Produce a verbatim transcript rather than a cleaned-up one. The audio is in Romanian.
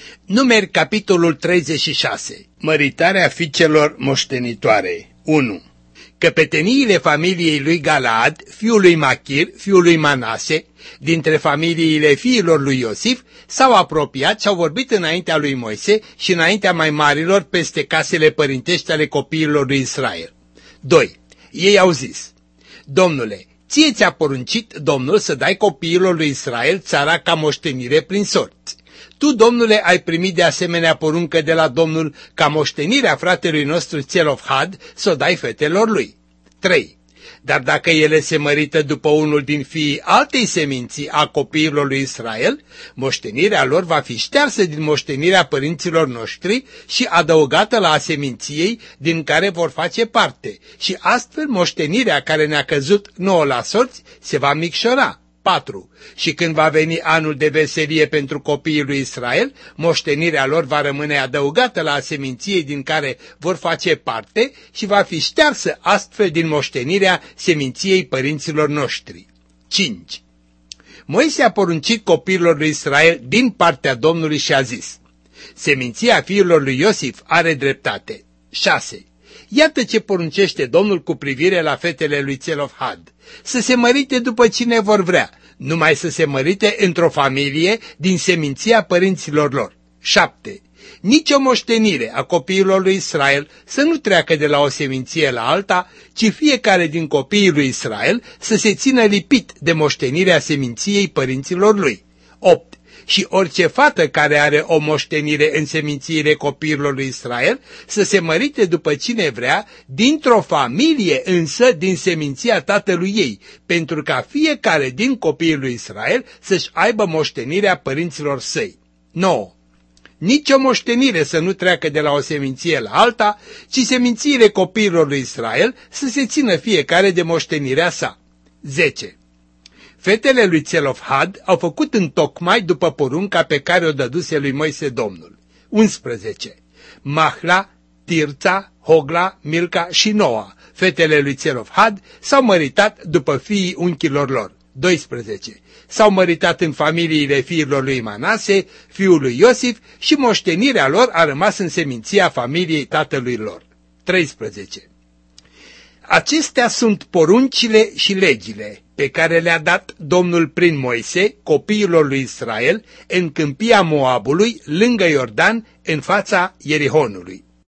Numeri, capitolul treizeci și șase. Măritarea fiicelor moștenitoare. unu. Căpeteniile familiei lui Galaad, fiul lui Machir, fiul lui Manase, dintre familiile fiilor lui Iosif, s-au apropiat și au vorbit înaintea lui Moise și înaintea mai marilor peste casele părintești ale copiilor lui Israel. doi. Ei au zis: Domnule, ție ți-a poruncit Domnul să dai copiilor lui Israel țara ca moștenire prin sorți. Tu, Domnule, ai primit de asemenea poruncă de la Domnul ca moștenirea fratelui nostru Țelofhad să o dai fetelor lui. trei. Dar dacă ele se mărită după unul din fiii altei seminții a copiilor lui Israel, moștenirea lor va fi ștearsă din moștenirea părinților noștri și adăugată la seminției din care vor face parte, și astfel moștenirea care ne-a căzut nouă la sorți se va micșora. patru. Și când va veni anul de veselie pentru copiii lui Israel, moștenirea lor va rămâne adăugată la seminției din care vor face parte și va fi ștearsă astfel din moștenirea seminției părinților noștri. cinci. Moise a poruncit copiilor lui Israel din partea Domnului și a zis: seminția fiilor lui Iosif are dreptate. șase. Iată ce poruncește Domnul cu privire la fetele lui Țelofhad: să se mărite după cine vor vrea, numai să se mărite într-o familie din seminția părinților lor. șapte. Nici o moștenire a copiilor lui Israel să nu treacă de la o seminție la alta, ci fiecare din copiii lui Israel să se țină lipit de moștenirea seminției părinților lui. opt. Și orice fată care are o moștenire în semințiile copiilor lui Israel să se mărite după cine vrea, dintr-o familie însă din seminția tatălui ei, pentru ca fiecare din copiii lui Israel să-și aibă moștenirea părinților săi. nouă. Nici o moștenire să nu treacă de la o seminție la alta, ci semințiile copiilor lui Israel să se țină fiecare de moștenirea sa. zece. Fetele lui Țelofhad au făcut întocmai după porunca pe care o dăduse lui Moise Domnul. unsprezece. Mahla, Tirța, Hogla, Milca și Noa, fetele lui Țelofhad, s-au măritat după fiii unchilor lor. doisprezece. S-au măritat în familiile fiilor lui Manase, fiul lui Iosif, și moștenirea lor a rămas în seminția familiei tatălui lor. treisprezece. Acestea sunt poruncile și legile pe care le-a dat Domnul prin Moise copiilor lui Israel în câmpia Moabului, lângă Iordan, în fața Ierihonului.